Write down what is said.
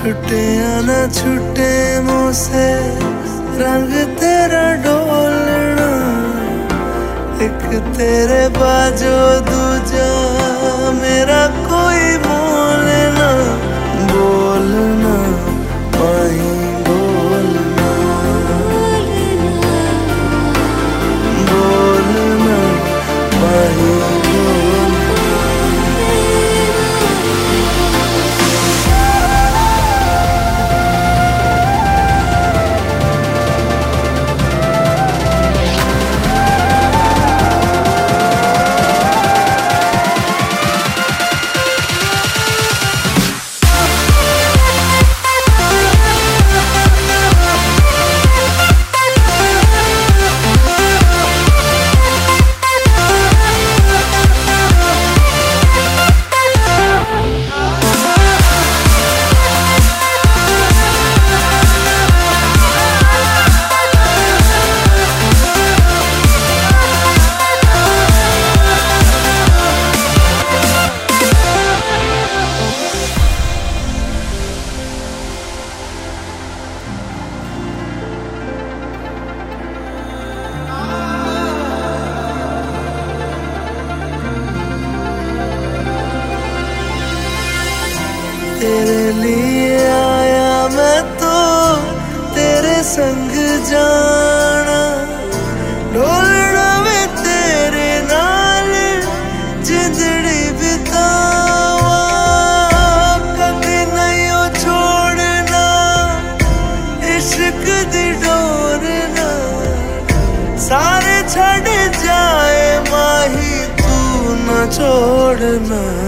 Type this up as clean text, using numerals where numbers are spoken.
छुटे या न छुटे मुझसे रंग तेरा डोलना, एक तेरे बाजो दूजा मेरा कोई मोल ना। बोलना माही बोलना, बोलना माही तेरे लिए आया मैं तो तेरे संग जाना, ढोलना में तेरे नाल जिंदड़ी बितावा, कभी नहीं हो छोड़ना इश्क दी डोरना। सारे छड़ जाए माही तू न छोड़ना।